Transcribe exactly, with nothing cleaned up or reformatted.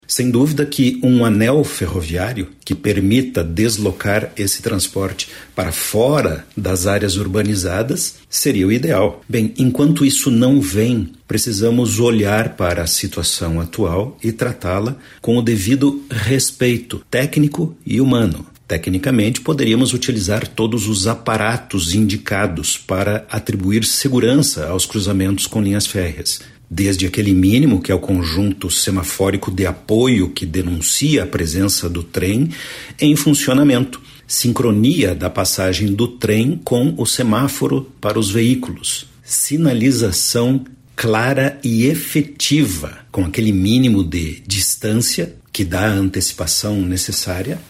Sem dúvida que um anel ferroviário que permita deslocar esse transporte para fora das áreas urbanizadas seria o ideal. Bem, enquanto isso não vem, precisamos olhar para a situação atual e tratá-la com o devido respeito técnico e humano. Tecnicamente, poderíamos utilizar todos os aparatos indicados para atribuir segurança aos cruzamentos com linhas férreas. Desde aquele mínimo, que é o conjunto semafórico de apoio que denuncia a presença do trem em funcionamento, sincronia da passagem do trem com o semáforo para os veículos, sinalização clara e efetiva, com aquele mínimo de distância que dá a antecipação necessária,